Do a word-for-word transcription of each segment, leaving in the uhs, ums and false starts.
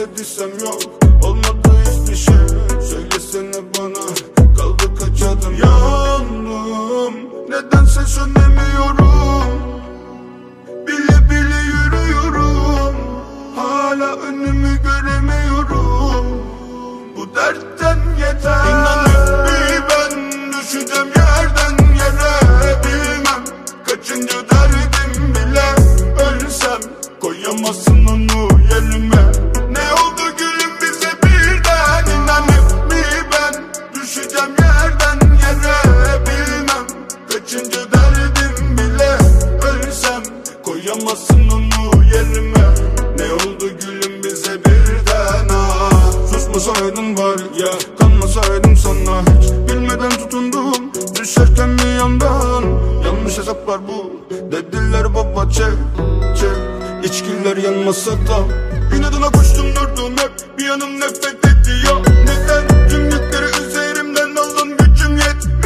dediysem yok, olmadı hiçbir şey. Söylesene bana, kaldı kaç adım. Yandım, nedense sönemiyorum. Bile bile yürüyorum, hala önümü göremiyorum. Bu dertten yeter. İnanın bir ben düşeceğim yerden yere. Bilmem kaçıncı derdim bile. Ölsem koyamazsın onu yerime. Ne oldu gülüm bize birden? İnanın bir ben düşeceğim yerden yere. Bilmem kaçıncı derdim bile. Ölsem koyamazsın onu yerime. Ne oldu gülüm bize birden? Ah, susmasaydın var ya, kanmasaydım sana hiç. Bilmeden tutundum, düşerken bir yandan. Yanlış hesaplar bu, dediler baba çek çek. İçkiler yanmasa da inadına koştum durdum hep. Bir yanım nefret ediyor. Neden tüm yükleri üzerimden aldın, gücüm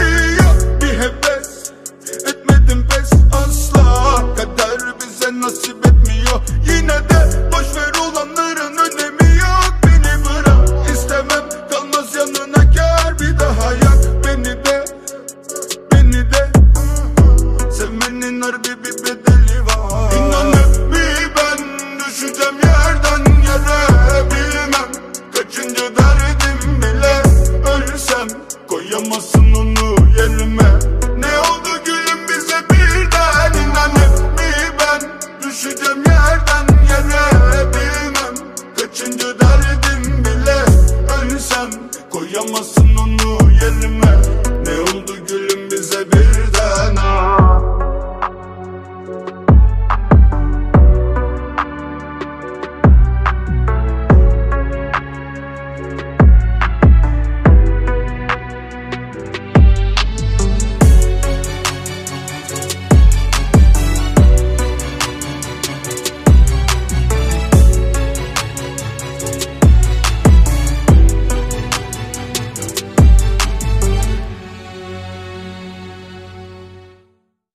yetmiyor. Bir heves etmedim pes asla. Kader bize nasip